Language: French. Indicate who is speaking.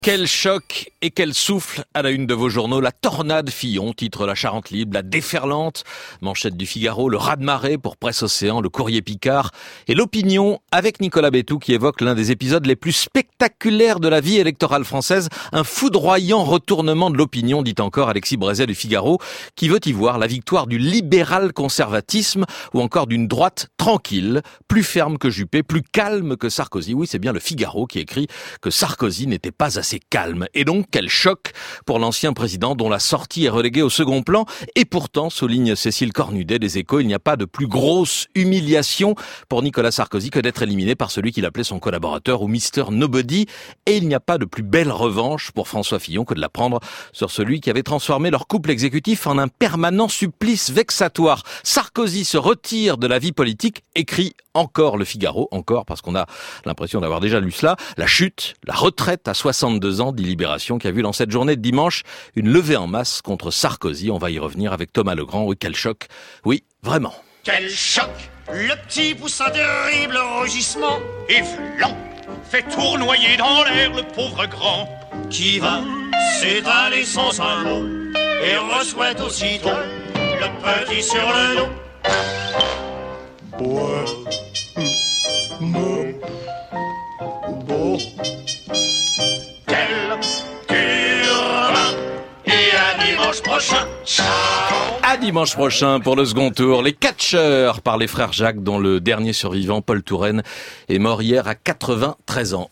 Speaker 1: Quel choc et quel souffle à la une de vos journaux. La tornade Fillon, titre La Charente Libre, la déferlante, manchette du Figaro, le raz-de-marée pour Presse Océan, le Courrier Picard et l'Opinion avec Nicolas Bétou qui évoque l'un des épisodes les plus spectaculaires de la vie électorale française, un foudroyant retournement de l'opinion, dit encore Alexis Brézet du Figaro, qui veut y voir la victoire du libéral-conservatisme ou encore d'une droite tranquille, plus ferme que Juppé, plus calme que Sarkozy. Oui, c'est bien le Figaro qui écrit que Sarkozy n'était pas assez calme. Et donc, quel choc pour l'ancien président dont la sortie est reléguée au second plan. Et pourtant, souligne Cécile Cornudet des Échos, il n'y a pas de plus grosse humiliation pour Nicolas Sarkozy que d'être éliminé par celui qu'il appelait son collaborateur ou Mister Nobody. Et il n'y a pas de plus belle revanche pour François Fillon que de la prendre sur celui qui avait transformé leur couple exécutif en un permanent supplice vexatoire. Sarkozy se retire de la vie politique, écrit encore le Figaro, encore parce qu'on a l'impression d'avoir déjà lu cela, la chute, la retraite à 62 ans, dit Libération, qui a vu dans cette journée de dimanche une levée en masse contre Sarkozy. On va y revenir avec Thomas Legrand. Oui, quel choc. Oui, vraiment.
Speaker 2: Quel choc! Le petit pousse un terrible rugissement et vlan fait tournoyer dans l'air le pauvre grand qui va s'étaler sans un mot et reçoit aussitôt le petit sur le dos. Quel turbin et à dimanche prochain. Ciao.
Speaker 1: À dimanche prochain pour le second tour. Les catcheurs par les frères Jacques, dont le dernier survivant, Paul Touraine, est mort hier à 93 ans.